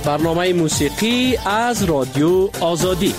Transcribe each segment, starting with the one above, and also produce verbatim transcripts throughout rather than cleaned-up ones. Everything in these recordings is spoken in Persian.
برنامه موسیقی از رادیو آزادی.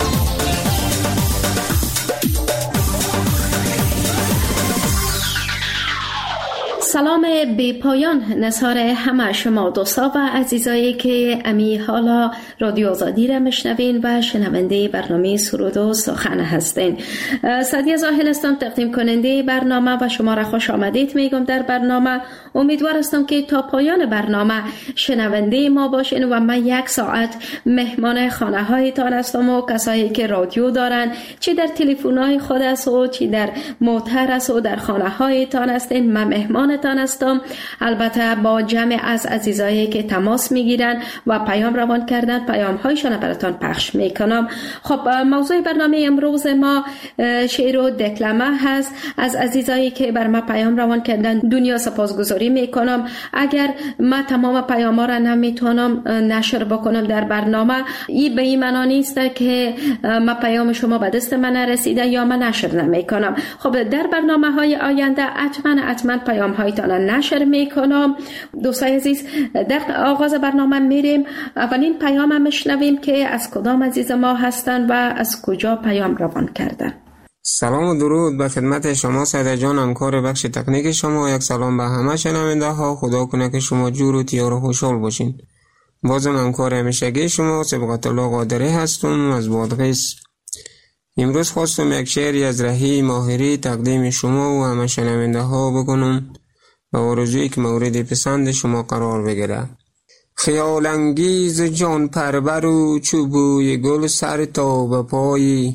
سلام بی پایان نثار همه شما دوستا و عزیزایی که امی حالا رادیو آزادی را میشنوین و شنونده برنامه سرود و سخن هستین. سعدیه زاهل هستم، تقدیم کننده برنامه و شما را خوش آمدید میگم در برنامه. امیدوار هستم که تا پایان برنامه شنونده ما باشین و من یک ساعت مهمان خانه هایتان هستم و کسایی که رادیو دارن، چی در تلفن های خود است و چی در موتر است و در خانه هایتان هستین، من مهمان تان هستم. البته با جمع از عزیزایی که تماس میگیرن و پیام روان کردن، پیام هایشان براتان پخش میکنم. خب موضوع برنامه امروز ما شعر و دکلمه هست. از عزیزایی که بر ما پیام روان کردن دنیا سپاسگزاری میکنم. اگر ما تمام پیام ها را نمیتونم نشر بکنم در برنامه، این به این معنا نیست که ما پیام شما به دست من نرسیده یا من نشر نمیکنم. خب در برنامه های آینده حتما حتما پیام های نشر میکنم. دوستای عزیز، در آغاز برنامه میریم اولین پیام هم میشنویم که از کدام عزیز ما هستن و از کجا پیام روان کردن. سلام و درود به خدمت شما سعیده جان، همکار بخش تکنیک شما. یک سلام به همه شنونده ها. خدا کنه که شما جور و تیار و خوشحال باشین. بازم همکار همیشگی شما سبقت الله قادری هستم از بادغیس. امروز خواستم یک شعری از رهی ماهری تقدیم شما و همه شنونده ها بکنم و آرزویی که مورد پسند شما قرار بگیره. خیال انگیز جان پرور و چوبوی گل سر تا به پایی،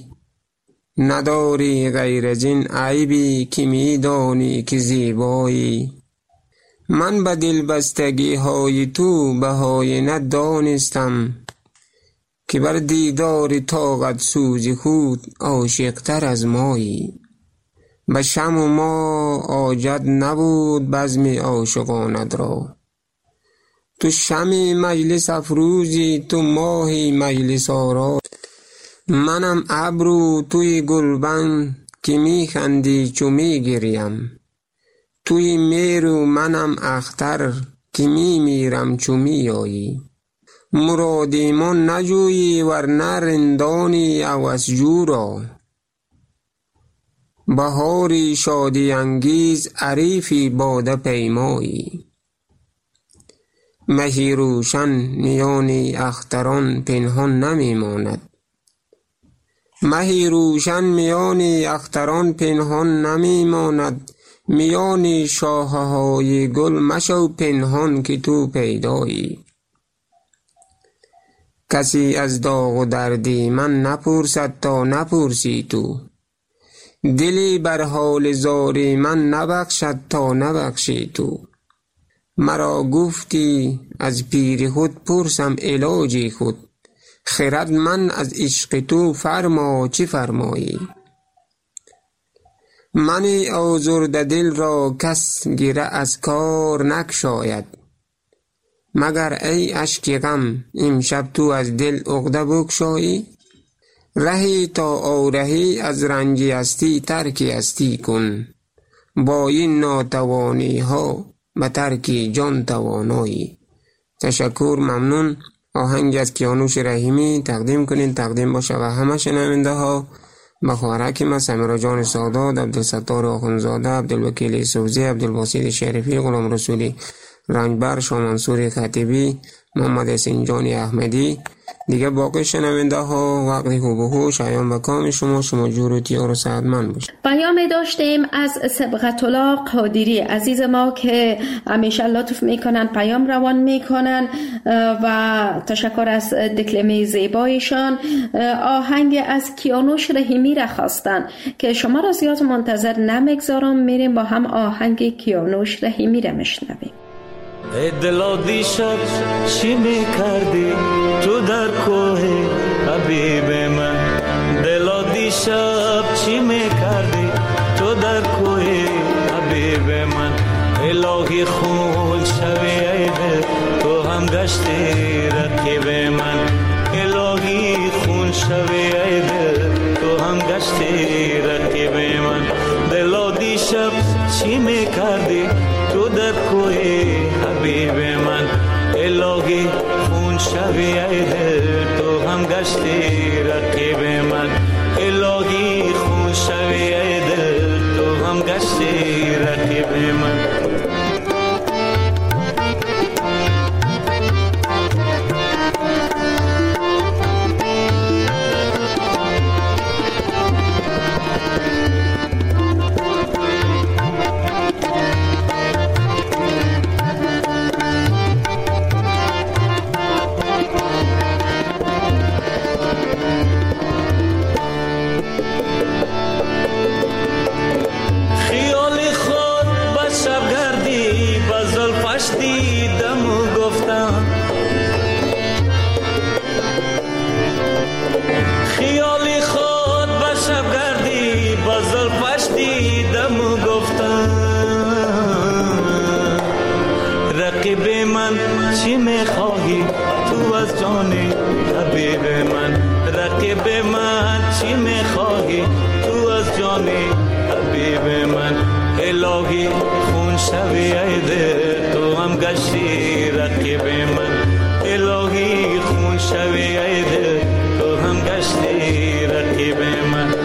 نداری غیر از این عیبی که میدانی که زیبایی. من به دل بستگی های تو بهای ندانستم، که بر دیدار طاقت سوز خود عاشق تر از مایی. به شم و ما آجد نبود بزم عاشقانت را، تو شمی مجلس افروزی تو ماهی مجلس آرا. منم ابرو توی گلبن که می خندی چو می گریم، توی میرو منم اختر که می میرم چو می آیی. مرادی من نجویی ورنه رندانی عوض جورا، بهاری شادی انگیز عریفی باده پیمایی. مهی روشن میانی اختران پنهان نمی ماند، مهی روشن میانی اختران پنهان نمی ماند. میانی شاخه های گل مشو پنهان که تو پیدایی. کسی از داغ و دردی من نپرسد تا نپرسی تو، دلی بر حال زاری من نبخشد تا نبخشی تو. مرا گفتی از پیر خود پرسم علاجی خود، خرد من از عشق تو فرما چی فرمایی. من آزرده دل را کس گیره از کار نکشاید، مگر ای اشک غم امشب تو از دل عقده بگشایی. رهی تا آرهی از رنجی هستی ترکی هستی کن، با این ناتوانی ها به ترکی جان توانایی. تشکر، ممنون. آهنگ از کیانوش رحیمی تقدیم کنین، تقدیم باشه و همه شنونده ها. بخوارک ما سمیرا جان سادات، عبدالستار آخونزاده، عبدالوکیل سوزی، عبدالباسط شریفی، غلام رسولی رنجبر، شاه منصور خطیبی، محمد حسین جانی احمدی. دیگه باقی شنونده ها وقتی خوب و خوش ایام و کام شما شما جور و تیار و سعدمند باشه. پیام داشتیم از سبقت الله قادری عزیز ما که همیشه لطف میکنن، پیام روان میکنن و تشکر از دکلمه زیبایشان. آهنگ از کیانوش رحیمی را خواستن که شما را زیاد منتظر نمیگذارم، میریم با هم آهنگ کیانوش رحیمی را میشنویم. ای دلا دیشب چی میکردی تو در کوه حبیب من؟ دلا دیشب چی میکردی تو در کوه حبیب من؟ الهی خون شوی ای دل تو هم گشتی رقیب من. الهی خون شوی ای دل تو هم گشتی رقیب من. دلا دیشب چی میکردی تو در کوه حبیب من؟ الهی خون شوی ای دل تو هم گشتی رقیب من الهی خون شوی ای دل تو هم گشتی رقیب من رقیب من چی میخواهی تو از جان حبیب من رقیب من چی میخواهی تو از جان حبیب من الهی خون شوی ای دل تو هم گشتی رقیب من الهی خون شوی ای دل تو هم گشتی رقیب من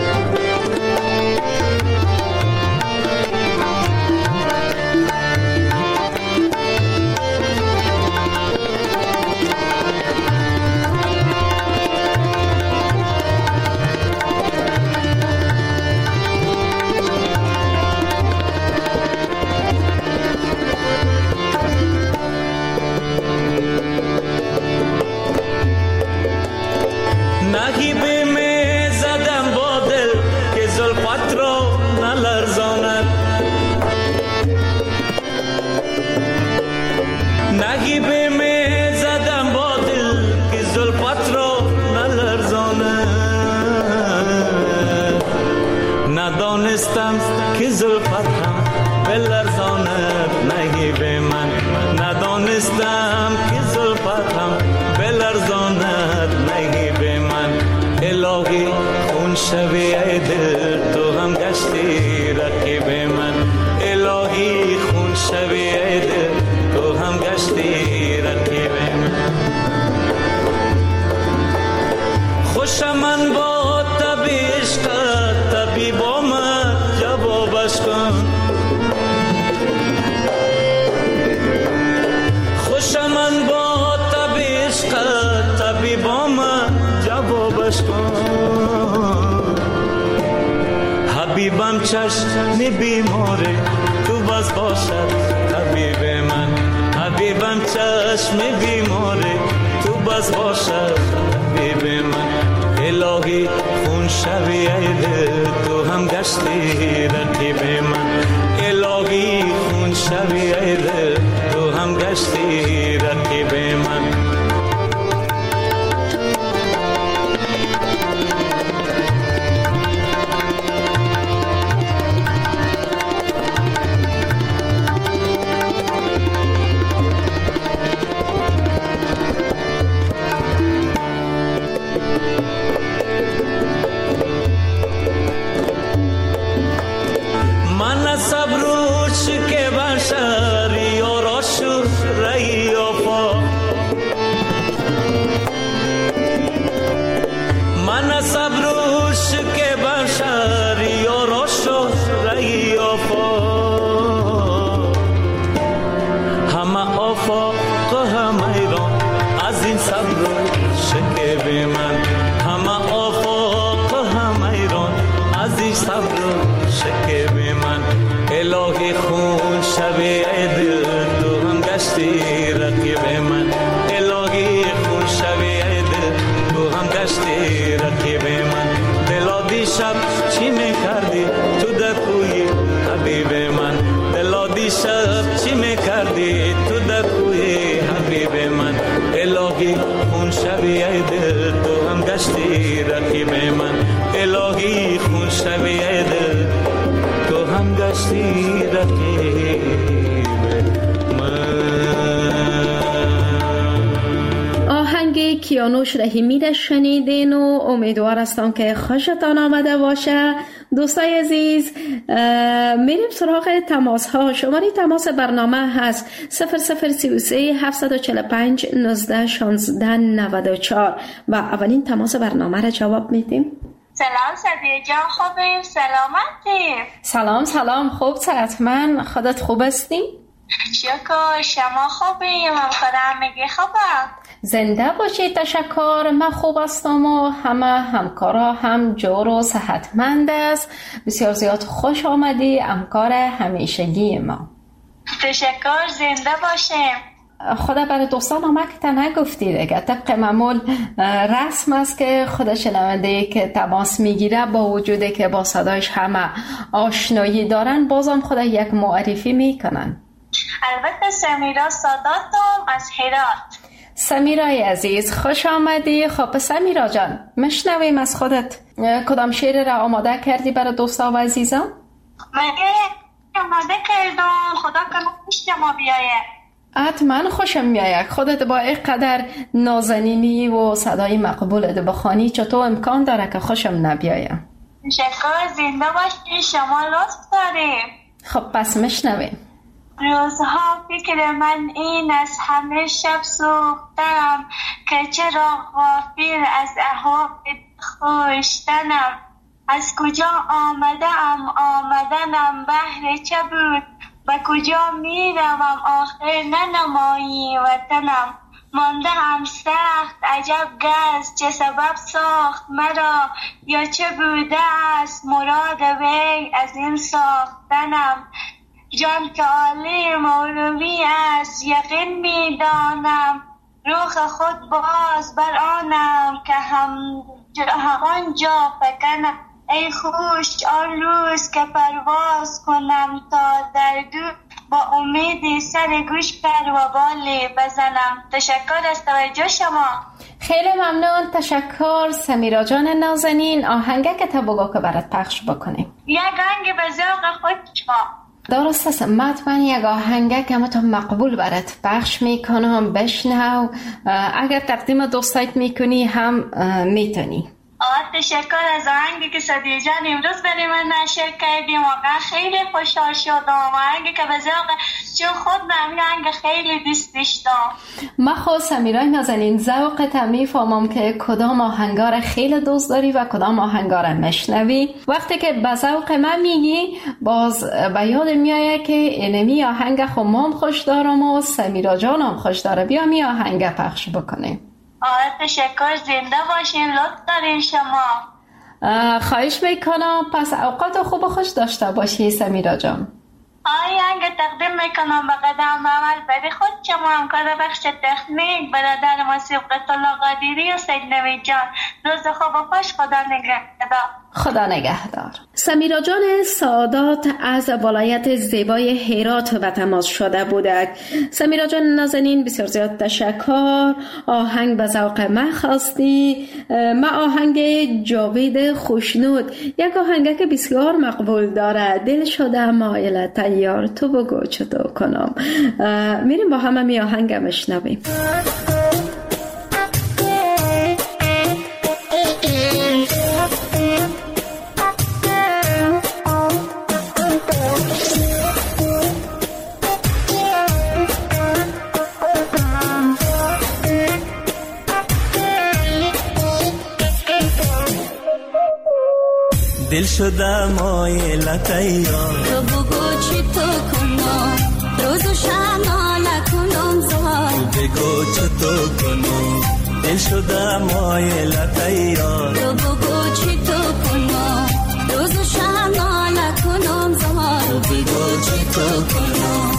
ندانستم که زلفت هم بلرزاند نگیب من ندانستم که زلفت هم بلرزاند نگیب من الهی خون شوی ای دل تو هم گشتی رقیب من الهی خون شوی ای دل تو هم گشتی رقیب من خوشم من با تبیش کرد طبیب آمد جوابش کن خوشم من با تبیش کرد طبیب آمد جوابش کن حبیبم چشم بیماره تو بس باشد طبیب من حبیبم چشم بیماره تو بس باشد طبیب من الهی خون شوی ای دل تو هم گشتی رقیب من الهی خون شوی ای دل تو هم گشتی رقیب من الهی خون شوی ای دل تو هم گشتی رقیب من الهی خون شوی ای دل تو هم گشتی رقیب من دلا دیشب چی میکردی تو در کوی حبیب من دلا دیشب چی میکردی تو در کوی حبیب من الهی خون شوی ای دل تو هم گشتی رقیب من الهی خون شوی ای دل تو هم گشتی رقیب من. آهنگی که کیانوش رحیمی را شنیدین و امیدوار هستم که خوشتان آمده باشه. دوستای عزیز، میریم سراغ تماس ها. شماره تماس برنامه هست صفر صفر سی و سه هفت چهار پنج نوزده شانزده نود و چهار و اولین تماس برنامه را جواب میدیم. سلام سدیه جان، خوبیم؟ سلامتی؟ سلام سلام، خوب صحتمند، خودت خوب هستی؟ شکر، شما خوبیم؟ همکارم میگی خوبم؟ زنده باشید، تشکر. من خوب هستم و همه همکارا هم جور و صحتمند است. بسیار زیاد خوش آمدی، همکار همیشگی ما. تشکر، زنده باشیم. خدا برای دوستان آمد نگفتی دیگه، طبق معمول رسم است که خود شنونده که تماس میگیره با وجوده که با صدایش همه آشنایی دارن بازم خدا یک معرفی میکنن. البته سمیرا ساداتم از هرات. سمیرای عزیز خوش آمدی. خب سمیرا جان، مشنویم از خودت کدام شعر را آماده کردی برای دوستا و عزیزان؟ مگه آماده کردم، خدا کنه پشت ما بیایه. حتما خوشم میآید. خودت با اینقدر نازنینی و صدای مقبولت بخوانی چطور امکان داره که خوشم نبیایم؟ تشکر، زنده باشی، شما لطف داریم. خب پس مشنویم. روزها فکر من این از همه شب سوختم که چرا غافل از احوال خوشتنم. از کجا آمدم آمدنم بهر چه بود، و کجا میروم آخر ننمایی وطنم. مانده هم سخت عجب گز چه سبب ساخت مرا، یا چه بوده است مراد وی از این ساختنم. جان که عالی مولوی است یقین میدانم، روح خود باز بر آنم که هم همان جا فکنم. ای خوش آن روز که پرواز کنم تا در دور، با امید سر گوش پر و بالی بزنم. تشکر از توجه شما. خیلی ممنون، تشکر سمیرا جان نازنین. آهنگه که تبگو که برات پخش بکنیم، یک آهنگ به ذوق خود شما. درست است، مطمئن یک آهنگه که تو مقبول برات پخش میکنم، بشنو. اگر تقدیم دوستایت میکنی هم میتونی. آه تشکر از آهنگی که صدیه جان امروز برای من نشر کردیم. واقعا خیلی خوشحال شدم. آهنگی که به ذوق چون خود من آهنگ خیلی دوستش دارم. من خود سمیرای نازنین ذوقت میفهمم که کدام آهنگا را خیلی دوست داری و کدام آهنگا را میشنوی. وقتی که به ذوق من میگی باز به یاد میاد که اینمی آهنگ خود ما هم خوش دارم و سمیرا جان هم خوش داره. بیا می آهنگ پخش بکنیم. آه تشکر، زنده باشین، لطف دارین شما. خواهش میکنم. پس اوقات خوب و خوش داشته باشی سمیرا جان. آی آهنگ تقدیم میکنم به قدم عمل برای خود شما، همکار بخش تکنیک برادر ما صبغت الله قادری و سید نوید جان. روز خوب و خوش، خدا نگهدار. خدا نگهدار. سمیرا جان سادات از ولایت زیبای هرات به تماس شده بودند. سمیرا جان نازنین بسیار زیاد تشکر. آهنگ به ذوق من خواستی. ما آهنگ جاوید خوشنود، یک آهنگ که بسیار مقبول داره. دل شده مایل تیار، تو بگو چطور کنم. میریم با همه می آهنگ مشنویم. دل شده مایل تیار، تو بگو چی تو کنم، روز و شمال کنم زار. تو بگو چی تو کنم، دل شده مایل تیار. تو بگو چی تو کنم، روز و شمال کنم زار. تو بگو چی تو کنم.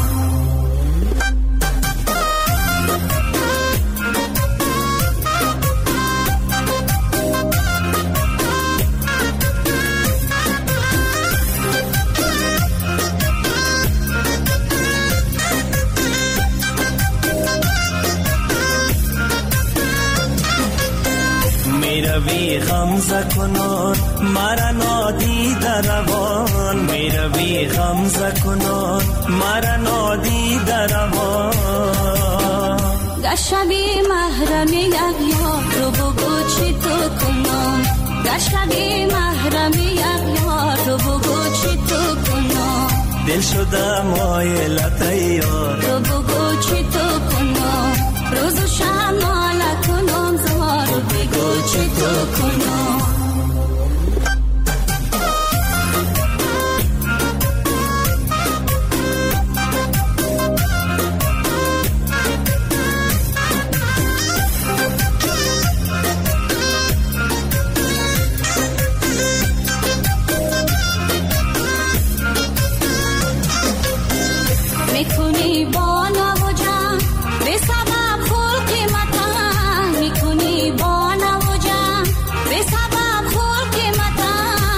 میروی غمزه کنان مرا نادیده روان، میروی غمزه کنان مرا نادیده روان. در شبی محرمی اغیار رو بگو چی تو کنم در شبی محرمی اغیار رو بگو چی تو کنم دل شده مایلت یار رو بگو چی تو کنم روز و شب ناله کنم زار رو بگو چی تو کنم میکنی با نوجان به سبب خول قیمتم میکنی با نوجان به سبب خول قیمتم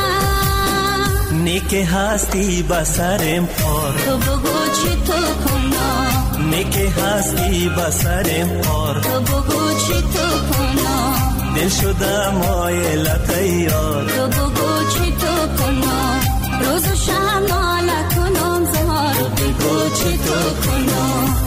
نیک هستی بسرم پار تو بگو چی تو کنم نیک هستی بسرم پار تو بگو چی تو کنم دل شده مایلت یار تو بگو چی تو کنم روز و شب ناله کنم زار رو بگو چی تو کنم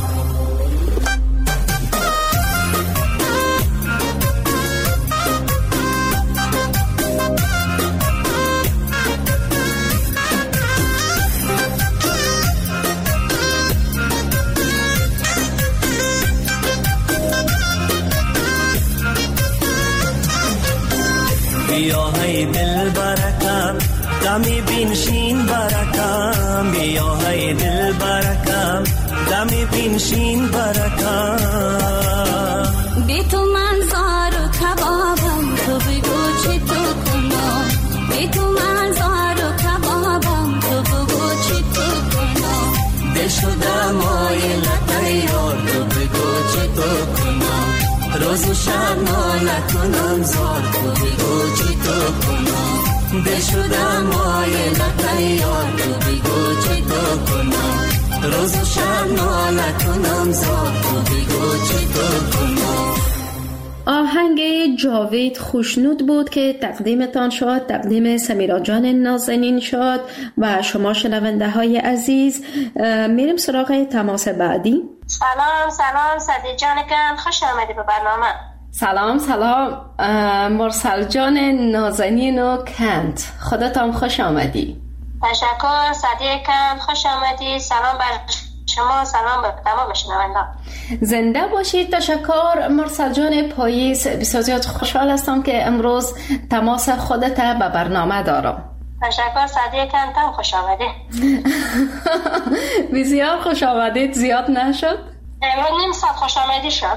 بیا های دل برکم دمی بینشین برکم بیا های دل برکم دمی بینشین برکم بی تو من زار و کبابم تو بگو چی تو کنم بی تو من زار و کبابم تو بگو چی تو کنم دل شده مایلت یار تو بگو چی تو کنم روز و شب ناله کنم زار تو بگو چی تو کنم دل شده مایلت یار تو بگو چی تو کنم روز و شب ناله کنم زار تو بگو چی تو کنم. آهنگ جاوید خوشنود بود که تقدیمتان شد، تقدیم سمیرا جان نازنین شد و شما شنونده های عزیز. میریم سراغ تماس بعدی. سلام سلام صدیق جان گرم، خوش آمدی به برنامه. سلام سلام مرسل جان نازنین و کند، خودتان خوش آمدی. تشکر صدیق کند، خوش آمدی. سلام بر شما، سلام به تمام شنونده. زنده باشید. تشکر مرسل جان پاییز، بسیار زیاد خوشحال هستم که امروز تماس خودت به برنامه دارم. تشکر صدیق کند، تم خوش آمدی. بسیار خوش آمدید، زیاد نشد؟ امروز نیم ساعت خوش آمدی شد.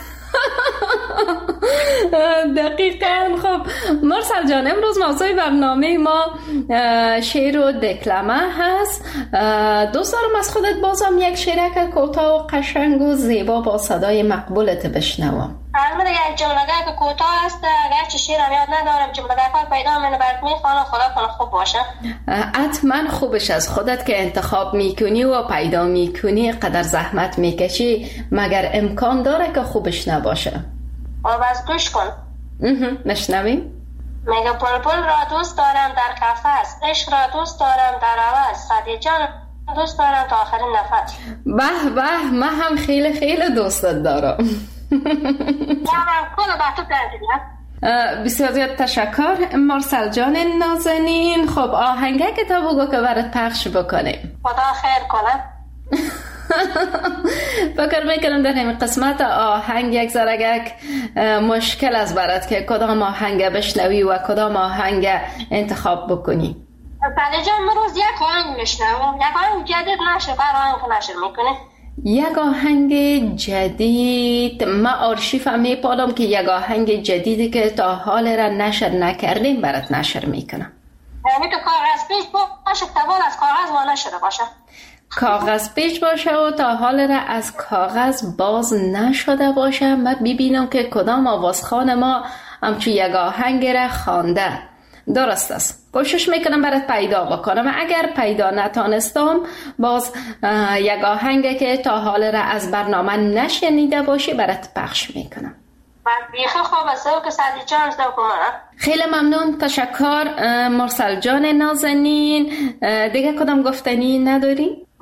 دقیقاً. خب مرسل جان، امروز موضوع برنامه ما شعر و دکلمه هست. دوست دارم از خودت بازم یک شعرک کوتاه و قشنگ و زیبا با صدای مقبولت بشنوم. البته یک جمله‌ای که کوتاه است، اگرچه شعرم یاد ندارم، جمله‌ای پیدا منو برات میخوانم، خدا کنه خوب باشه. حتما خوبش از خودت که انتخاب میکنی و پیدا میکنی، قدر زحمت میکشی، مگر امکان داره که خوبش نباشه؟ و بس گوش کن. نشنویم؟ میگه بلبل را دوست دارم در قفس، عشق را دوست دارم در عوض، صدیق جان دوست دارم تا آخرین نفس. به به، من هم خیلی خیلی دوستت دارم. بسیار زیاد تشکر مرسل جان نازنین. خب آهنگه که تا بگو که برات پخش بکنیم. خدا خیر کنه. فکر میکنم در همین قسمت آهنگ یک ذرگک مشکل است برات که کدام آهنگ بشنوی و کدام آهنگ انتخاب بکنی. صدیق جان من روز یک آهنگ میشنوم، یک آهنگ جدید نشه، بر آهنگ نشه میکنه. یک آهنگ جدید؟ من آرشیف هم میپالم که یک آهنگ جدیدی که تا حال را نشر نکردیم برات نشر میکنم. یعنی که کاغذ پیچ باشه، تبال از کاغذ و نشده باشه. کاغذ پیچ باشه و تا حال را از کاغذ باز نشده باشه. من ببینم که کدام آوازخوان ما همچو یک آهنگ را خوانده. درست است، کوشش میکنم برات پیدا بکنم. اگر پیدا نتانستم باز یک آهنگ که تا حال را از برنامه نشنیده باشی برات پخش میکنم. بیخی خوب است که صدیق جان زده کنم. خیلی ممنون، تشکر مرسل جان نازنین. دیگه کدام گفتنی نداری؟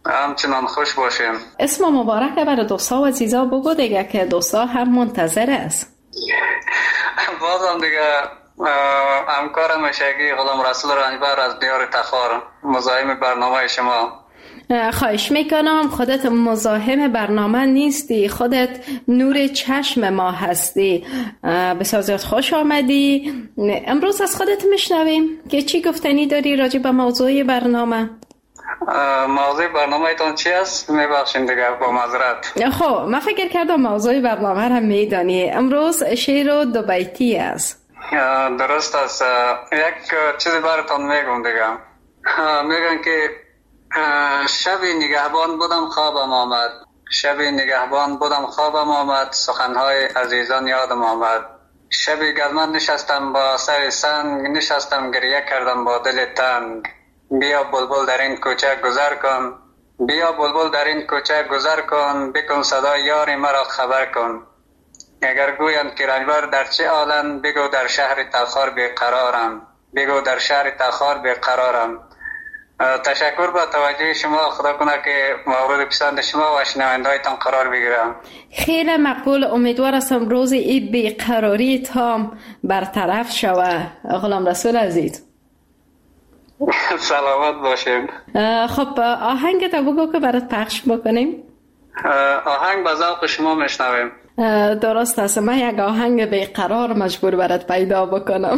همچنان خوش باشیم. اسم مبارک برای دوستا و عزیزا بگو دیگه که دوستا هم منتظر است. بازم دیگه همکار همیشگی غلام رسول رنجبر از دیار تخار، مزاحم برنامه شما. خواهش میکنم، خودت مزاحم برنامه نیستی، خودت نور چشم ما هستی. بسیار زیاد خوش آمدی. امروز از خودت میشنویم که چی گفتنی داری راجع به موضوع برنامه. موضوع برنامه ایتان چی است؟ میبخشین دیگه با معذرت. خب من فکر کردم موضوع برنامه هم میدانی. امروز شعر و دو بیتی است. درست است. یک چیزی براتون میگم دیگه. میگن که شبی نگهبان بودم خوابم آمد، شبی نگهبان بودم خوابم آمد، سخنهای عزیزان یادم آمد. شبی گرمن نشستم با سر سنگ، نشستم گریه کردم با دل تنگ. بیا بلبل در این کوچه گذر کن، بیا بلبل در این کوچه گذر کن، بکن صدای یاری مرا خبر کن. اگر گویند که رنجبر در چه عالم، بگو در شهر تخار بیقرارم، بگو در شهر تخار بیقرارم. تشکر با توجه شما. خدا کنه که مورد پسند شما و شنوندهایتان قرار بگیرم. خیلی مقبول. امیدوار هستم روز این بیقراری تام برطرف شوه. غلام رسول عزیز سلامت باشید. خب آهنگ تا بگو که برات پخش بکنیم. آهنگ به ذوق شما میشنویم. درست است. من یک آهنگ بیقرار مجبور برات پیدا بکنم.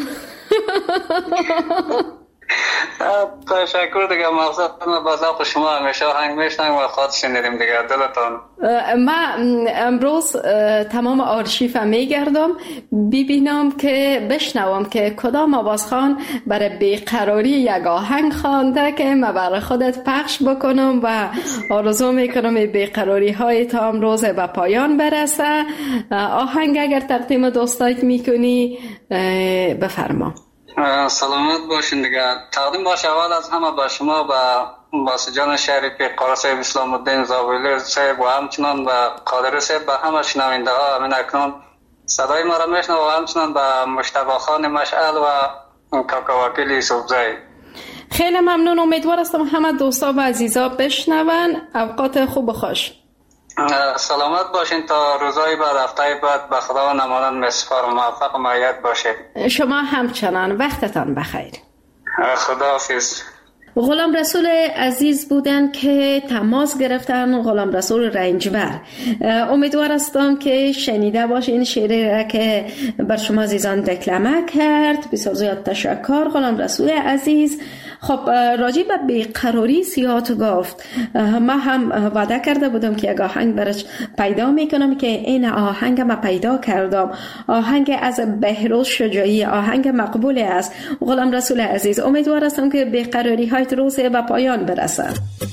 تشکر دیگه. مقصد ما با ذوق شما همیشه آهنگ میشنویم و خواهد شنیدیم دیگه. دلتان. من امروز تمام آرشیف میگردم ببینم که بشنوم که کدام آوازخوان برای بیقراری یک آهنگ خوانده که من برای خودت پخش بکنم و آرزو میکنم بیقراری های تا امروز به پایان برسه. آهنگ اگر تقدیم دوستایت میکنی بفرما. سلامت باشین دیگه. تقدیم باشه اول از همه با شما و باسجان شریفی قاری صاحب اسلام الدین زابلی صاحب و همچنان با قادر صاحب و همه شنونده ها. همین اکنون صدای ما را میشنو و همچنان با مجتبی خان مشعل و کاکا وکیل یوسفزی. خیلی ممنون. امیدوار هستم همه دوستا و عزیزا بشنون. اوقات خوب و خوش. سلامت باشین تا روزای بعد، هفته بعد. به خدا نمانند مسفار و موفق و معید باشید. شما همچنان. وقتتان بخیر. خداحافظ. غلام رسول عزیز بودن که تماس گرفتن. غلام رسول رنجبر. امیدوار هستم که شنیده باشین شعری را که بر شما عزیزان دکلمه کرد. بسیار زیاد تشکر غلام رسول عزیز. خب راجع به بیقراری زیاد گفت. ما هم وعده کرده بودم که یک آهنگ برش پیدا میکنم که این آهنگ ما پیدا کردم. آهنگ از بهروز شجاعی، آهنگ مقبول است. غلام رسول عزیز امیدوار هستم که بیقراری های روز به پایان برسه.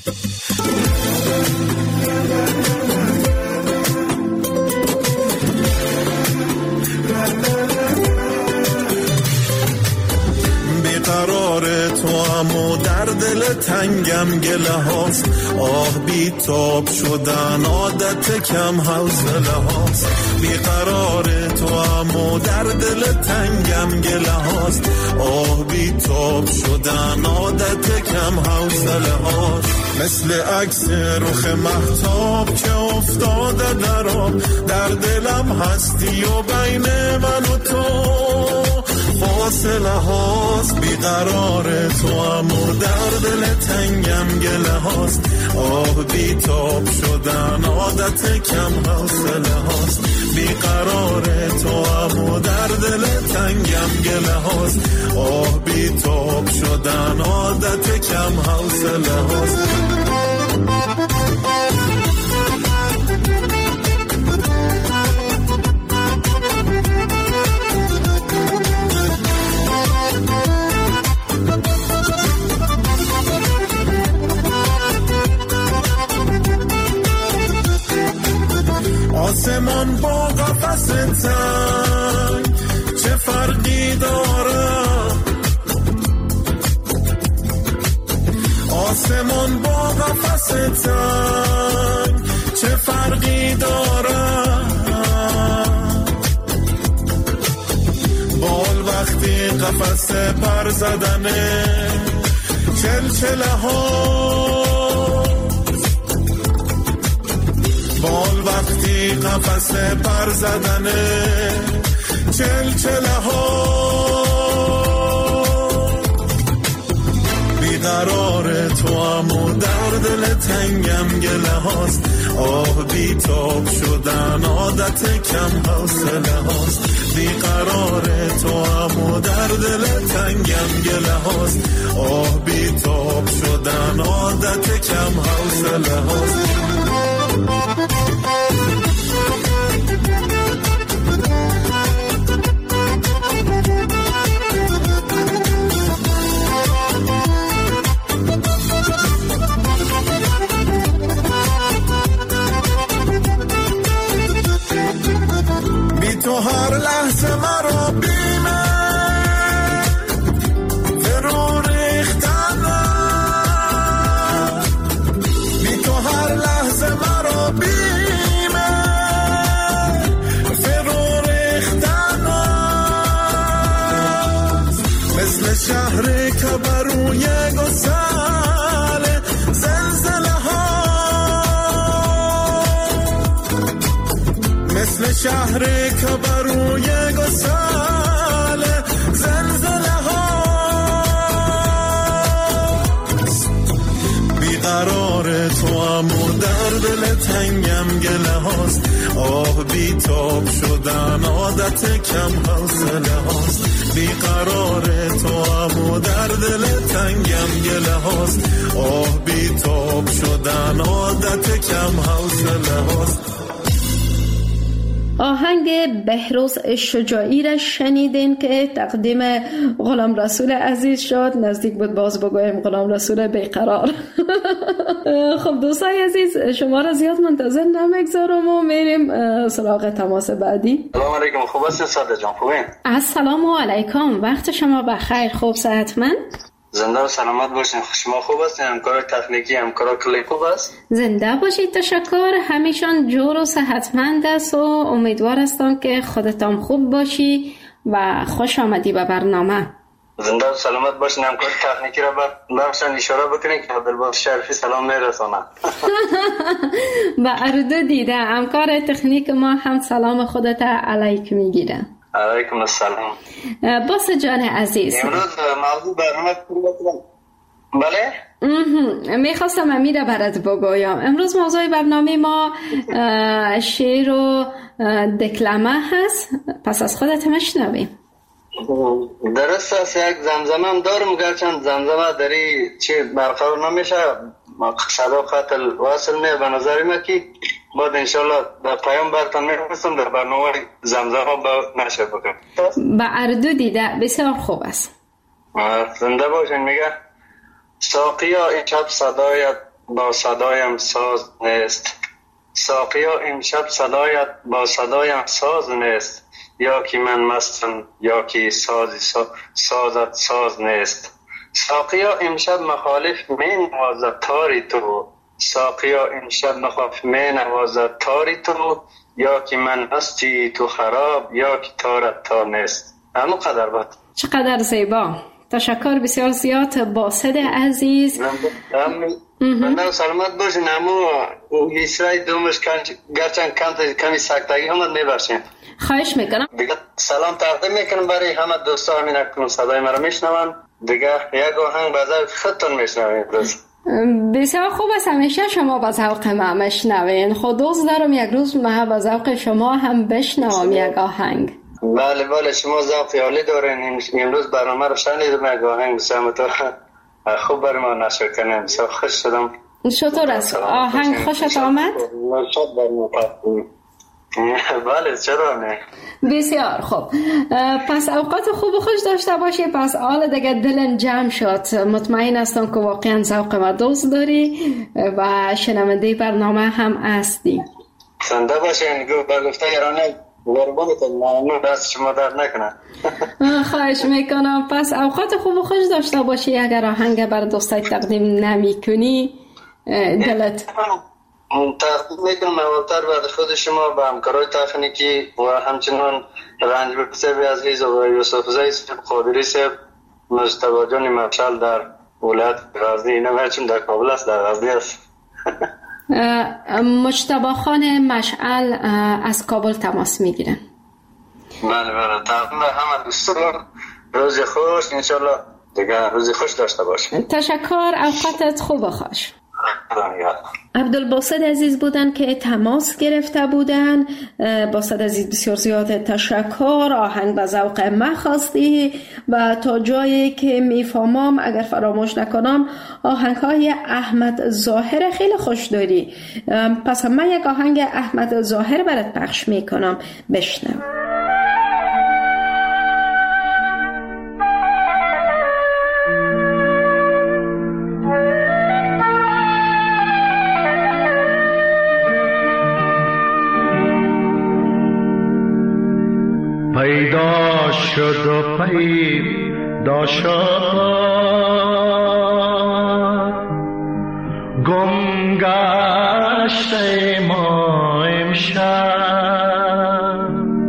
بیقرار تو اما در دل تنگم گله هاست، آه بی تاب شدن عادت کم حوصله هاست. بیقرار تو اما در دل تنگم گله هاست، آه بی تاب شدن عادت کم حوصله هاست. مثل عکس رخ مهتاب که افتاده در آب، در دلم هستی و بین من و تو فاصله هاست. بیقرار تو اما در دل تنگم گله هاست، آه بی تاب شدن عادت کم حوصله هاست. بیقرار تو اما در دل تنگم گله هاست، آه بی تاب شدن عادت کم حوصله هاست. آسمان با قفس تنگ چه فرقی داره، آسمان با قفس تنگ چه فرقی داره. بال وقتی قفس پر زدنه چلچله ها بال وقتی قفس پر زدنه چلچله ها بیقرار تو هم و در دل تنگم گله هاست آه بیتاب شدن عادت کم حوصله هاست بیقرار تو هم و در دل تنگم گله هاست آه بیتاب شدن عادت کم حوصله هاست تو هر لحظه مرا بیمه فرو ریختنه بی تو هر لحظه مرا بیمه فرو ریختنه مثل شهر که بروی گسل زلزله ها مثل شهر که بروی گسل زلزله ها بیقرار تو هم و در دل تنگم گله هاست آه بیتاب شدن عادت کم حوصله هاست بیقرار تو هم و در دل تنگم گله هاست آه بیتاب شدن عادت کم حوصله هاست. آهنگ بهروز شجاعی را شنیدین که تقدیم غلام رسول عزیز شد. نزدیک بود باز بگویم غلام رسول بیقرار. خب دوستای عزیز شما را زیاد منتظر نمیگذارم و میریم سراغ تماس بعدی. سلام علیکم. خوب هستین ساده جان؟ خوبین؟ السلام علیکم، وقت شما بخیر. خوب صحتمند؟ زنده و سلامت باشین. شما خوب هستین؟ همکار تکنیکی همکار کلی خوب است؟ زنده باشید. تشکر. همیشان جور و صحتمند است و امیدوار هستم که خودتان خوب باشی و خوش آمدی به برنامه. زنده و سلامت باشین. همکار تکنیکی را بخشن اشاره بکنید که عبدالباسط شریفی سلام میرسانم. با اردو دیده همکار تکنیک ما هم سلام خودت علیک میگیره. علیکم السلام. باس جان عزیز، امروز موضوع برنامه بله؟ میخواستم امیر برات بگویم. امروز موضوع برنامه ما شعر و دکلمه هست، پس از خودت مشنویم. درست است. یک زمزمه هم دارم گرچند زمزمه داری چی برقرار نمیشه، صدا خط الواصل میه به نظر ما که بعد انشالله در پیام برتان میرسم در برنامه زمزمه با نشه بکنم. با اردو دیده بسیار خوب است. زنده باشین. میگه ساقیا امشب صدایت با صدایم ساز نیست، ساقیا امشب صدایت با صدایم ساز نیست، یا که من مستم یا که سازی سا سازت ساز نیست. ساقیا امشب مخالف می نوازد تاری تو، ساقیا امشب مخالف می نوازد تاری تو، یا که من مستی تو خراب یا که تارت تا نیست. همون قدر بود. چقدر زیبا. تشکر بسیار زیاد باسط عزیز. من سلامت باشین. همون ایسرای دومش گرچند کمی سکتگی همون میبرشین. خواهش میکنم. دیگه سلام تقدیم میکنم برای همه دوستا همین اکنون صدای مرا میشنون. دیگه یک آهنگ بذار خودتون میشنوین. بسیار خوب است. همیشه شما با ذوق ما میشنوین. خود دوست دارم یک روز ما با ذوق شما هم بشنوم یک آهنگ. بله بله شما ذوق عالی دارین. امروز برنامه رو شنیدم یک آهنگ بسیار تو خوب برای ما نشر کنیم. بسیار خوش شدم. چطور است؟ آهنگ خوشت آمد؟ بله چرا نه. بسیار خوب. پس اوقات خوب و خوش داشته باشی. پس حالا دیگه دلم جمع شد. مطمئن هستم که واقعا ذوق ما دوست داری و شنونده برنامه هم هستی. زنده باشین. با گفته ایرانه قربانتون. ممنون. دست شما درد نکنه. خواهش میکنم. پس اوقات خوب و خوش داشته باشی. اگر آهنگ بر دوستای تقدیم نمی کنی دلت تقدیم میکنم اولتر بعد خود شما به همکارای تکنیکی و همچنان رنج بکسیب عزیز و یوسف زی صاحب قادری صاحب، مجتبی جان مشعل در ولایت غزنی. اینم هرچون در کابل است، در غزنی است. مجتبی خان مشعل از کابل تماس میگیرن. بله بله، تمام همه دوستان روز خوش، انشالله دیگه روز خوش داشته باشیم. تشکر، اوقاتت خوب خوش. عبدالباسط عزیز بودن که تماس گرفته بودن. باسط عزیز بسیار زیاد تشکر. آهنگ به ذوق من خواستی و تا جایی که میفهمم اگر فراموش نکنم آهنگ های احمد ظاهر خیلی خوش داری، پس من یک آهنگ احمد ظاهر برات پخش میکنم، بشنو. پیدا شد و پیدا شد، گم گشت ما امشب،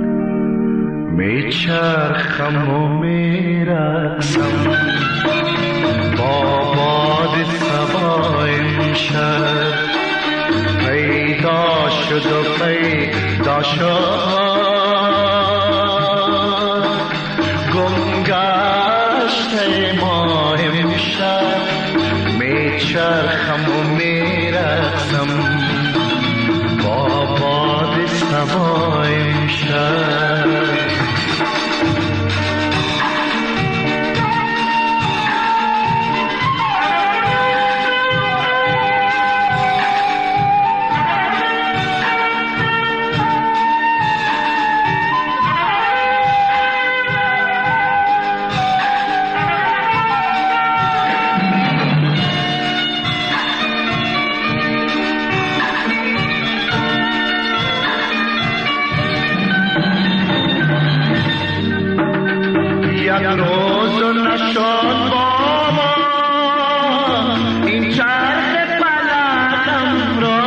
میچرخم و میرقصم با باد صبا امشب. پیدا شد و پیدا شد، ما امشب، میچرخم و میرقصم با باد صبا امشب. یک روز نشد با ما این چرخ فلکم را،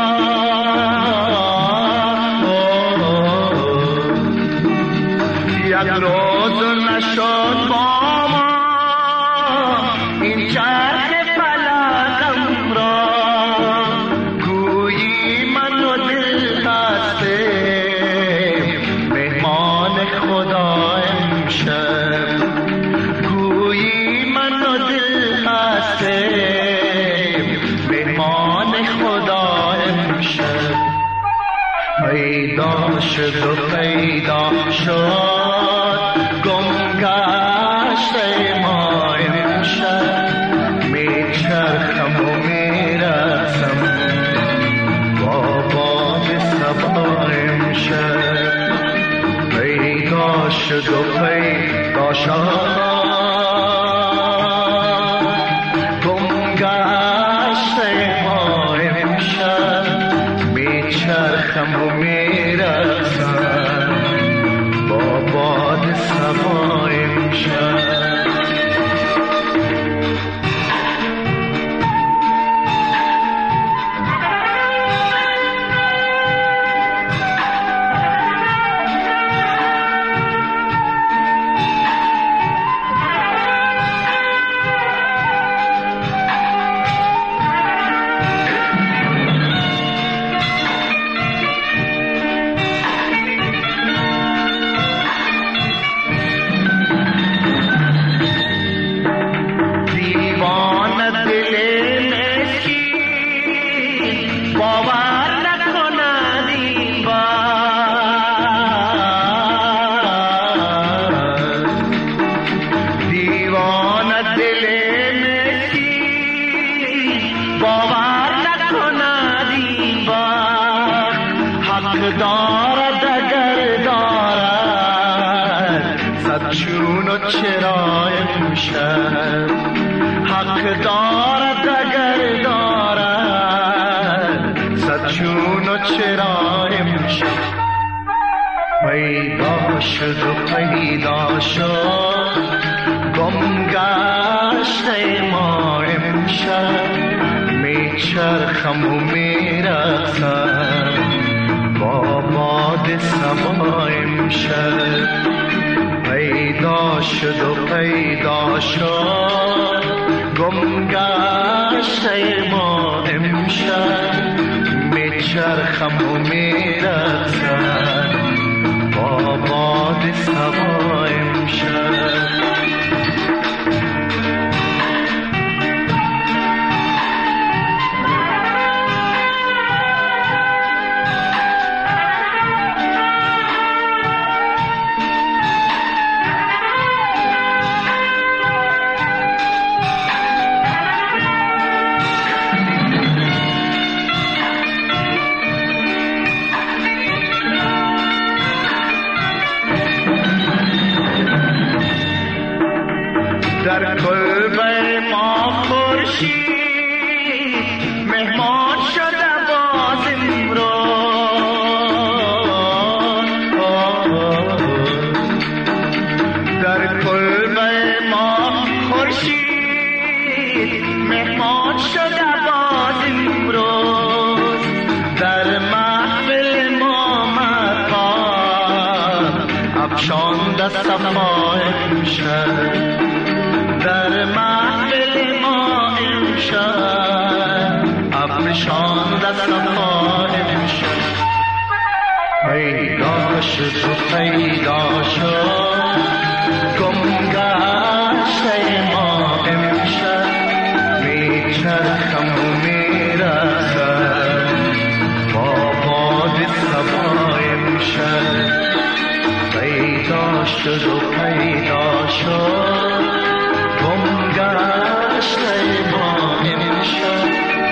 یک روز نشد با ما این چرخ فلکم را، گویی من و دل خسته مهمان خدا امشب، گویی من و دل خسته مهمان خدا امشب. پیدا شد و پیدا شد، گم گشت ما امشب، میچرخم و میرقصم با باد صبا امشب. پیدا شد و پیدا شد، گم گشت ما امشب، میچرخم و میرقصم با باد صبا امشب. دارد اگر دارد صد چون و چرا امشب، حق دارد اگر دارد صد چون و چرا امشب. پیدا شد و پیدا شد، گم گشت ما امشب، میچرخم و میرقصم با باد صبا امشب. پیدا شد و پیدا شد، گم گشت ما امشب، میچرخم و میرقصم با باد صبا امشب. در کلبه ما خورشید مهمان شده باز امروز. در کلبه ما خورشید مهمان شده باز امروز. در محفل ما مقام افشانده صفا امشب. در محفل ما امشب افشانده صفا امشب. پیدا شد و پیدا شد گم گشته ما امشب. میچرخم و میرقصم با باد صبا امشب. پیدا شد و پیدا شد گم گشته ما امشب.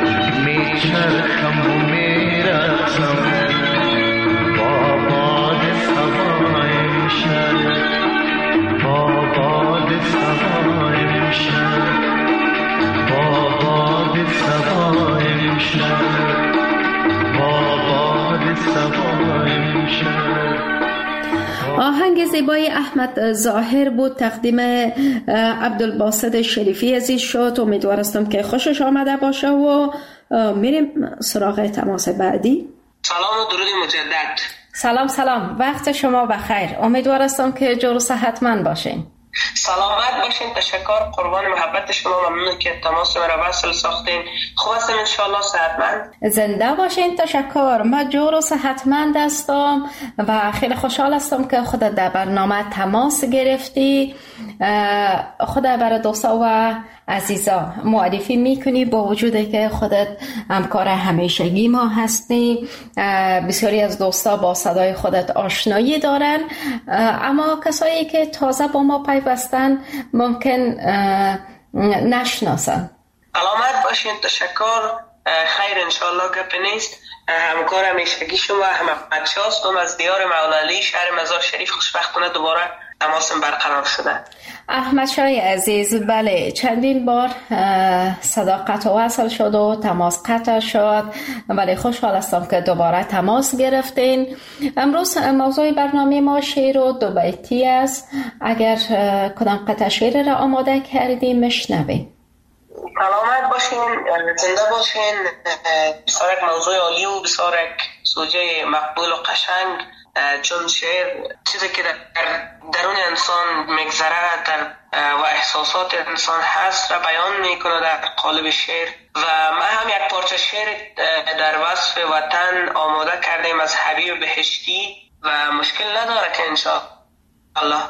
میچرخم و میرقصم با باد صبا امشب. با باد صبا امشب. با باد صبا امشب. با باد صبا امشب. آهنگ زیبای احمد ظاهر بود، تقدیم عبدالباسط شریفی عزیز شد. امیدوارستم که خوشش آمده باشه و میریم سراغ تماس بعدی. سلام و درود مجدد. سلام سلام، وقت شما بخیر. امیدوارستم که جور و صحتمند باشین. سلامت باشین. تشکر، قربان محبت شما. ممنون که تماس مرا وصل ساختین. خوب هستم انشاءالله، صحتمند. زنده باشین. تشکر. من جور و صحتمند هستم و خیلی خوشحال هستم که خودت در برنامه تماس گرفتی. خودت برای دوستا و عزیزا معرفی میکنی، با وجودی که خودت همکار همیشگی ما هستی. بسیاری از دوستا با صدای خودت آشنایی دارن، اما کسایی که تازه با ما پیوستن ممکن نشناسن. سلامت باشین. تشکر. خیر انشاءالله، گپ نیست. همکار همیشگی شما احمد شاه هستم از دیار مولالی، شهر مزار شریف. خوشبختانه دوباره تماسم برقرار شده. احمد شاه عزیز، بله چندین بار صدا قطع و وصل شد و تماس قطع شد، ولی خوشحال هستم که دوباره تماس گرفتین. امروز موضوع برنامه ما شعر و دو بیتی است. اگر کدام قطعه شعر را آماده کردیم میشنویم. سلامت باشین، زنده باشین. بسیار یک موضوع عالی و بسیار یک سوژه مقبول و قشنگ، چون شعر چیزی که در درون انسان میگذره در و احساسات انسان هست را بیان میکنه در قالب شعر. و ما هم یک پارچه شعر در وصف وطن آماده کردیم از حبیب بهشتی و مشکل نداره که انشاءالله.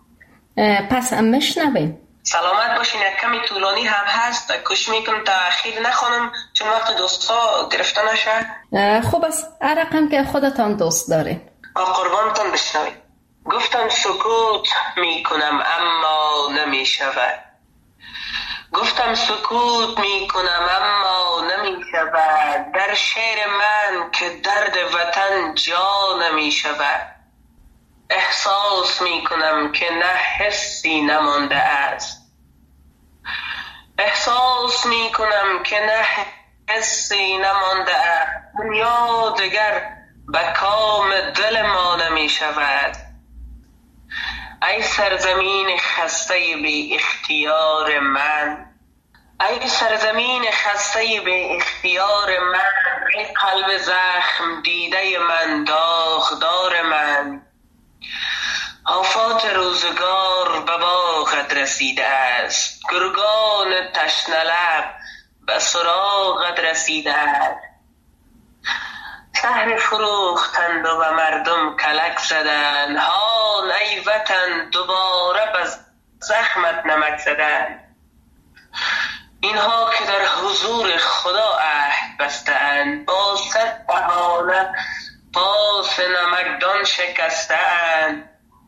پس هم میشنویم. سلامت باشین. یک کمی طولانی هم هست، کوشش میکنم تأخیر نخونم چون وقت دوستا گرفته نشه. خوب است، هر رقم که خودتان دوست دارین. قربانتان بشنوید. گفتم سکوت میکنم اما نمیشود. گفتم سکوت میکنم اما نمیشود. در شعر من که درد وطن جا نمیشود. احساس میکنم که نه حسی نمانده است. احساس میکنم که نه حسی نمانده است. دنیا دگر به کام دل ما نمی شود. ای سرزمین خسته بی اختیار من. ای سرزمین خسته بی اختیار من. ای قلب زخم دیده من، داغدار من. آفات روزگار به باغت رسیده است. گرگان تشنه لب به سراغت رسیده است. شهر فروختند و به مردم کلک زدند، هان ای وطن دوباره به زخمت نمک زدند. اینها که در حضور خدا عهد بستند، با صد بهانه پاس نمکدان شکستند.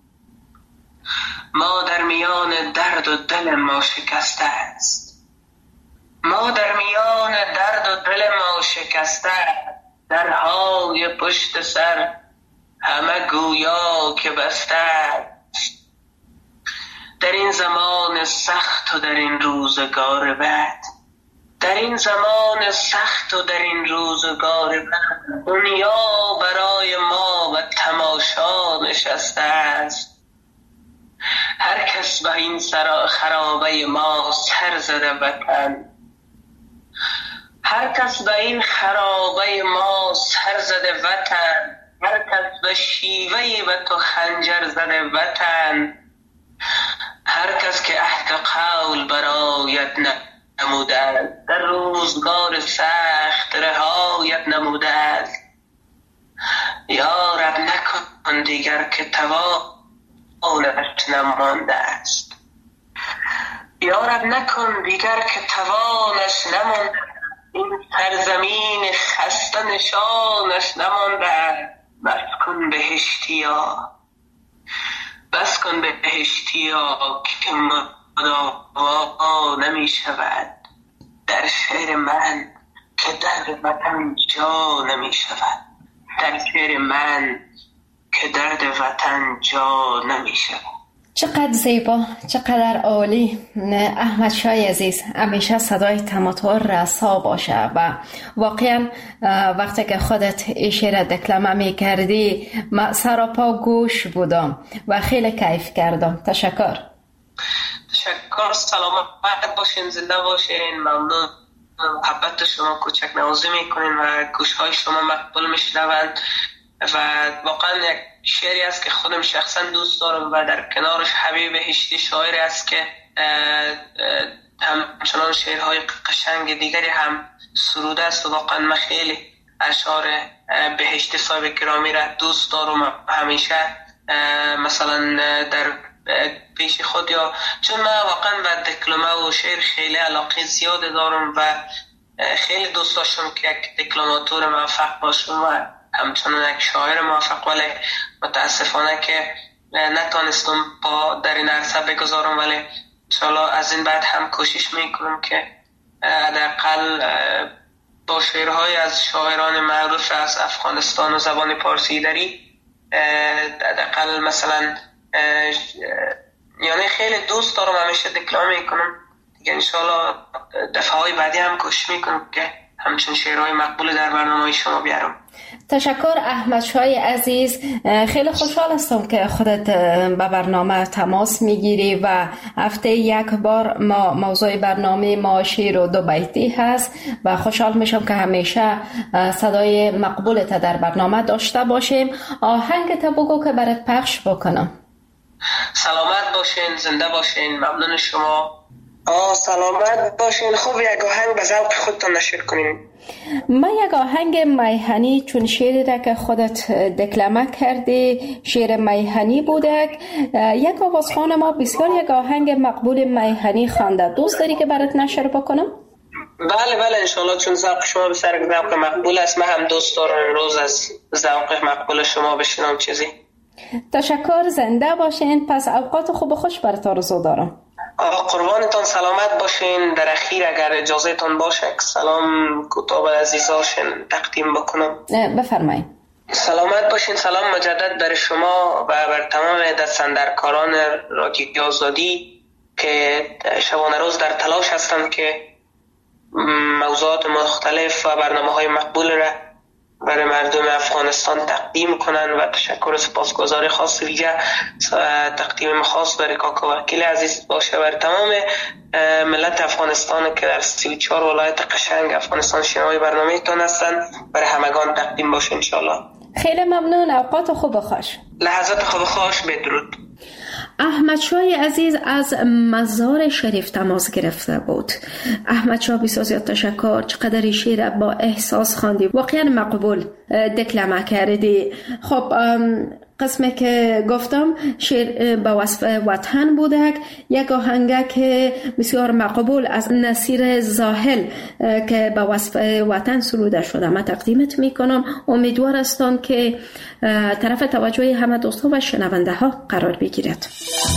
ما در میان درد و دل ما شکسته است، ما در میان درد و دل ما شکسته است. درهای پشت سر همه گویا که بسته است. در این زمان سخت و در این روزگار بد، در این زمان سخت و در این روزگار بد، دنیا برای ما و تماشا نشسته است. هر کس به این خرابه ما سر زده وطن، هر کس به این خرابه ما سر زده وطن، هر کس به شیوه به تو خنجر زده وطن. هر کس که عهد قول برایت نموده است، در روزگار سخت رهایت نموده است. یا رب نکن دیگر که توانش نمانده است، یا رب نکن دیگر که توانش نمانده. این سرزمین خسته نشانش نمانده. بس کن بهشتیا، بس کن بهشتیا که مداوا نمی شود. در شعر من که درد وطن جا نمی شود، در شعر من که درد وطن جا نمی شود. چقدر زیبا، چقدر عالی. احمد شاه عزیز، همیشه صدای تماتور رسا باشه و واقعا وقتی که خودت این شعر دکلمه می کردی من سراپا گوش بودم و خیلی کیف کردم. تشکر. تشکر. سلامت باشین، زنده باشین. ممنون. محبت شما کوچک نوازی میکنین و گوش های شما مقبول میشنوند و واقعا یک شعری است که خودم شخصا دوست دارم و در کنارش حبیب بهشتی شاعری است که همچنان شعرهای قشنگ دیگری هم سروده است و واقعا من خیلی اشعار بهشتی صاحب گرامی را دوست دارم. همیشه مثلا در پیش خود یا چون من واقعا به دکلمه و شعر خیلی علاقه زیاد دارم و خیلی دوست داشتم که یک دکلماتور موفق باشم و همچنان یک شاعر موفق، ولی متاسفانه که نتانستم با در این عرصه بگذارم، ولی انشاءالله از این بعد هم کوشش میکنم که حداقل با شعرهای از شاعران معروف از افغانستان و زبان پارسی داری حداقل مثلا یعنی خیلی دوست دارم همیشه دکلمه میکنم دیگه. انشاءالله دفعه های بعدی هم کوشش میکنم که همچون شعرهای مقبول در برنامه شما بیارم. تشکر احمد شاه عزیز. خیلی خوشحال هستم که خودت به برنامه تماس میگیری و هفته یک بار ما موضوع برنامه ما شعر و دو بیتی هست و خوشحال میشم که همیشه صدای مقبولت در برنامه داشته باشیم. آهنگ تا بگو که برات پخش بکنم. سلامت باشین، زنده باشین. ممنون شما. آه سلامت باشین. خوب یک آهنگ به ذوق خودتان نشر کنین. ما یک آهنگ میهنی، چون شعری را که خودت دکلمه کردی شعر میهنی بوده، یک آوازخوان ما بسیار یک آهنگ مقبول میهنی خوانده. دوست داری که برات نشر بکنم؟ بله بله انشالله، چون ذوق شما به سر ذوق مقبول است. من هم دوست دارم روز از ذوق مقبول شما بشنوم چیزی. تشکر. زنده باشین. پس اوقات خوب خوش برات آرزو دارم. آقا قربانتان، سلامت باشین. در اخیر اگر اجازه تان باشه سلام کوتاه به عزیزاشون تقدیم بکنم. بفرمایید. سلامت باشین. سلام مجدد بر شما و بر تمام دستاندرکاران رادیو آزادی که شبانه روز در تلاش هستند که موضوعات مختلف و برنامه‌های مقبول را برای مردم افغانستان تقدیم کنن و تشکر و سپاسگزاری خاص ویژه تقدیم خاص برای کاکا وکیل عزیز باشه بر تمام ملت افغانستان که در سی و چهار ولایت قشنگ افغانستان شنوای برنامه تان هستن، برای همگان تقدیم باشه انشالله. خیلی ممنون. اوقات خوب خوش. لحظات خوب خوش. بدرود. احمد شاه عزیز از مزار شریف تماس گرفته بود. احمد شاه بسیار زیاد تشکر، چقدر شعر با احساس خواندی، واقعا مقبول دکلمه کردی. خب قسمی که گفتم شعر با وصف وطن بوده، یک آهنگ که بسیار مقبول از نصیر زاهل که با وصف وطن سروده شده من تقدیمت میکنم. امیدوار هستم که طرف توجه همه دوستان و شنونده ها قرار بگیرد.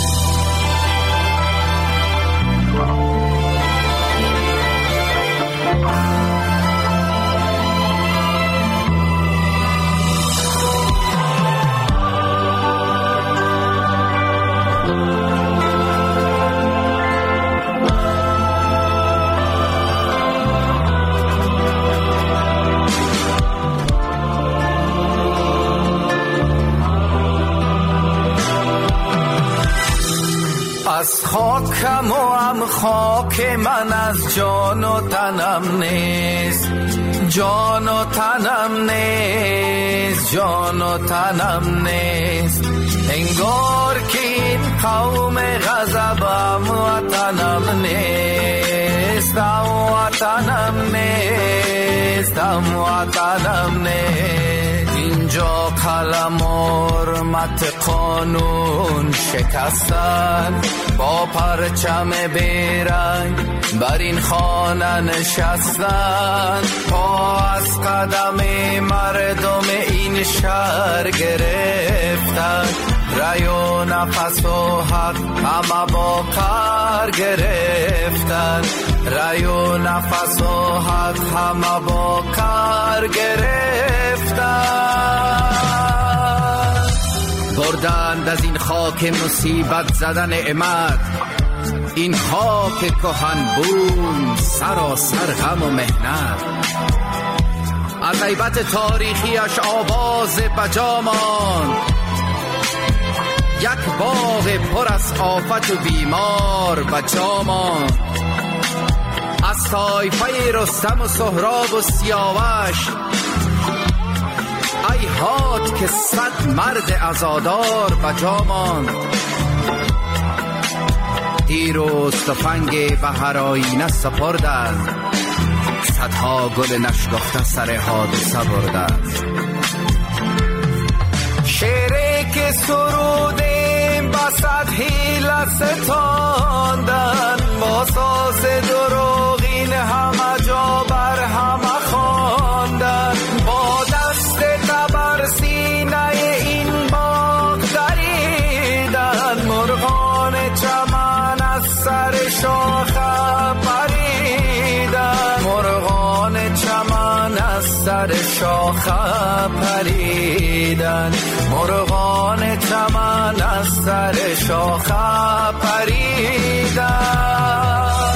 از خاکم و هم خاک من از جان و تنم نیست، جان و تنم نیست، جان و تنم نیست. انگار که این قوم غضبم وطنم نیست، وطنم نیست، وطنم نیست. اینجا قلم و حرمت قانون شکستن، با پرچم بیرنگ بر این خانه نشستن، پا از قدم مردم این شهر گرفتن، رای و نفس و حق همه با کار گرفتن، رای و نفس و حق همه با کار گرفتن. بردند از این خاک مصیبت زدن نعمت، این خاک کهن بوم سراسر غم و مهنت. از هیبت تاریخیش آواز بجامان، یک باغ پر از آفت و بیمار بجامان. از طایفه رستم و سهراب و سیاوش، ای هات که صد مرد عزادار بجامان. تیر و تفنگ بهر آینه سپردند، صدها گل نشکفته سر حادثه بردند. شعری که سرودیم با صد حیله ستاندن، با ساز دروغین همه جا بر همه خواندن، با دست تبر سینه این باغ دریدن، مرغان چمن از سر شاخه پریدن، مرغان چمن از سر شاخه پریدن، مرغان چمن از سر شاخه پریدن.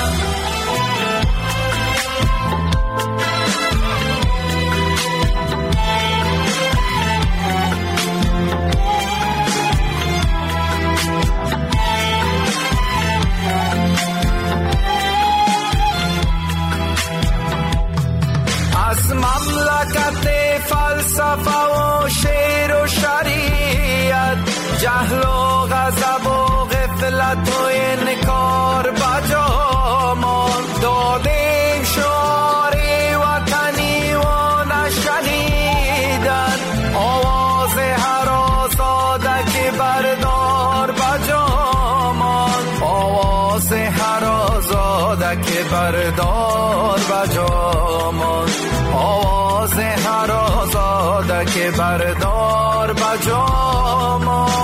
از مملکت فلسفه و شعر و شریعت، جهل و غضب و غفلت و انکار بجامان، دادیم شعار وطنی و نشنیدن، آواز هر آزاده که بردار بجامان، آواز هر آزاده که بردار بجامان، آواز هر آزاده که بردار بجامان.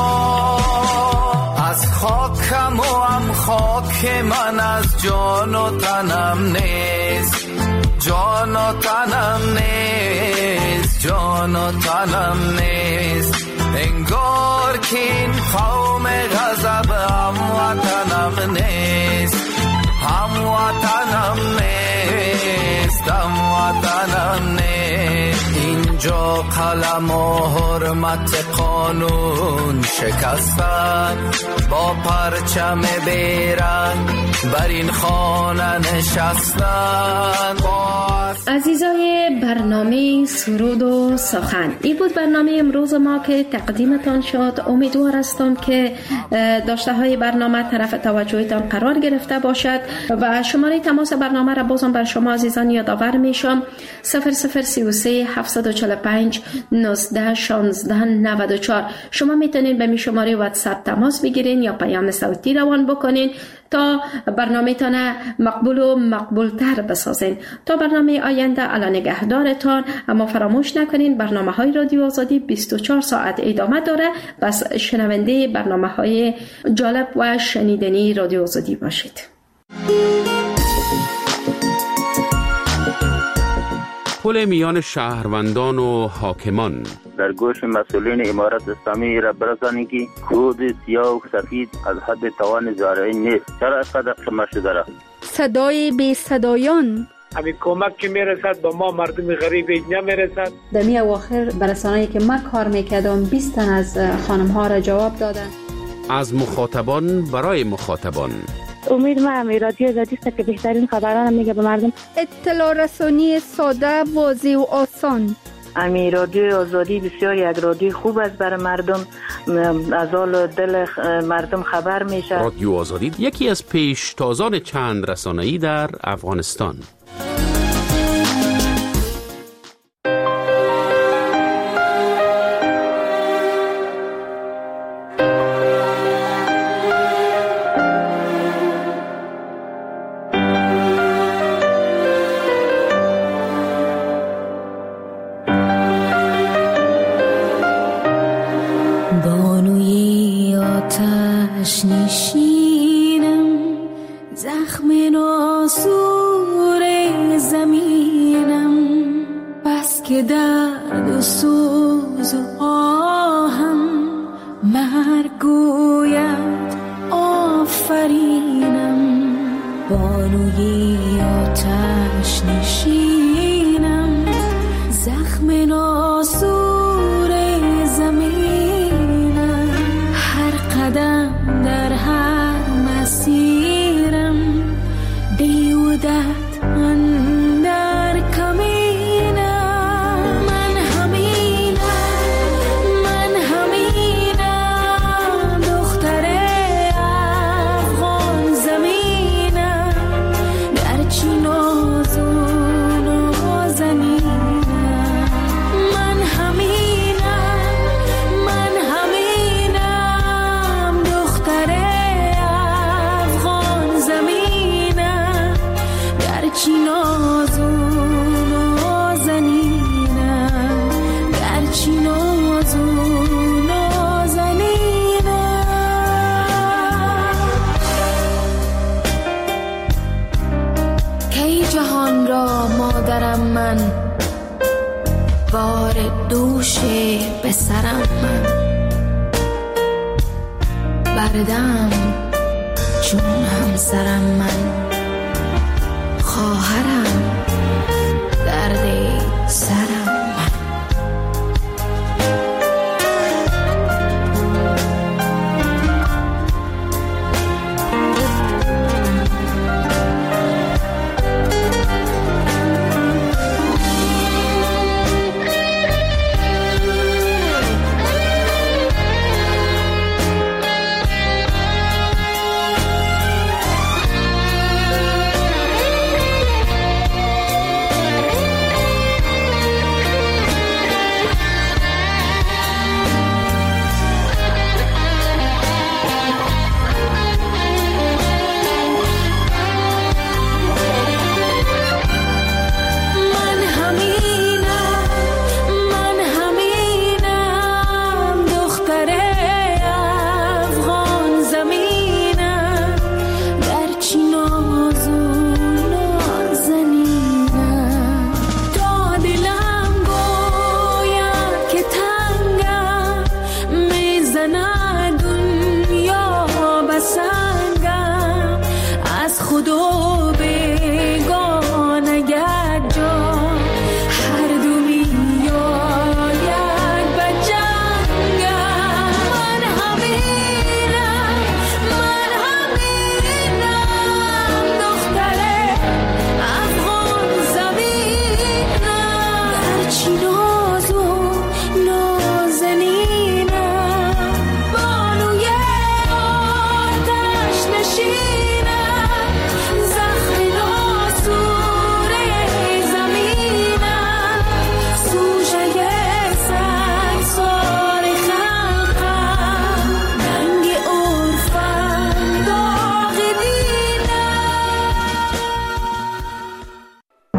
از خاکم و هم خاک من از جان و تنم نیست، جان و تنم نیست، جان و تنم نیست. انگار که این قوم غضب هم وطنم نیست، هم وطنم نیست، هم وطنم نیست. اینجا قلم و حرمت قانون شکستن، با پرچم بیرنگ بر این خانه نشستن. عزیزای برنامه سرود و سخن. این بود برنامه امروز ما که تقدیمتان شد. امیدوار هستم که داشته های برنامه طرف توجهتان قرار گرفته باشد و شماره تماس برنامه را بازم بر شما عزیزان یادآور میشم: صفر صفر سی و سه هفتصد و چهل و پنج نوزده شانزده نود و چهار. شما میتونید به می شماره واتساپ تماس بگیرین یا پیام صوتی روان بکنین تا برنامه تان مقبول و مقبول تر بسازین. تا برنامه آینده، الا نگهدارتان. اما فراموش نکنین برنامه های رادیو آزادی بیست و چهار ساعت ادامه داره. بس شنونده برنامه های جالب و شنیدنی رادیو آزادی باشید. پل میان شهروندان و حاکمان. در گوش مسئولین امارت اسلامی را برسانی که خود سیاه و سفید از حد توان زارعین نیست. چرا اینقدر شما شده را؟ صدای بی صدایان. همین کمک که میرسد با ما مردم غریب اینجا میرسد. در می اواخر برسانه‌ای که من کار میکردم بیست تن از خانم ها را جواب دادن. از مخاطبان برای مخاطبان. امید من رادیو آزادی است که بهترین خبران میگه به مردم. اطلاع رسانی ساده، واضح و آسان. امی رادیو آزادی بسیار یک رادیو خوب است برای مردم، از حال دل مردم خبر میشه. رادیو آزادی یکی از پیشتازان چند رسانه‌ای در افغانستان. نشینم زخم ناسور زمینم، بس که درد و سوز و آهم مرگ گوید آفرینم. بانوی آتش نشینم زخم ناسور زمینم، هر قدم در هر مسیرم بیودت اندر کمینم. من همینم، من همینم، دختر افغان زمینم، گرچه ناز و نازنینم. من همینم، من همینم، دختر افغان زمینم، گرچه ناز و نازنینم، گرچه ناز و نازنینم. کی جهان را مادرم من، بار دوش به سرم من، بردم چون همسرم من، خواهرم